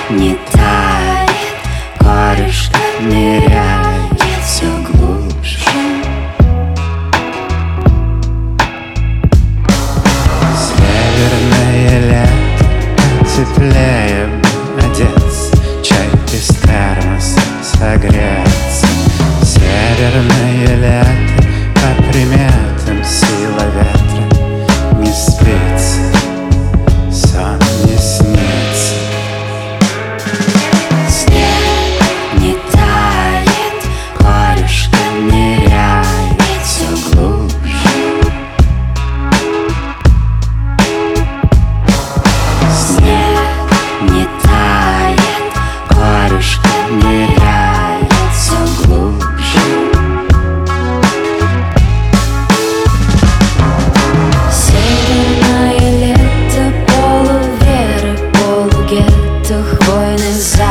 не тает, корюшка ныряет все глубже. Северное лето, теплее бы одеться, чай без термоса согреться. Северное лето, по приметам сила ветра, не спится, сон не снится. Снег не тает, корюшка ныряет все глубже. Снег не тает, корюшка ныряет все глубже. Северное лето, полуверы, полугетто, хвойный запах.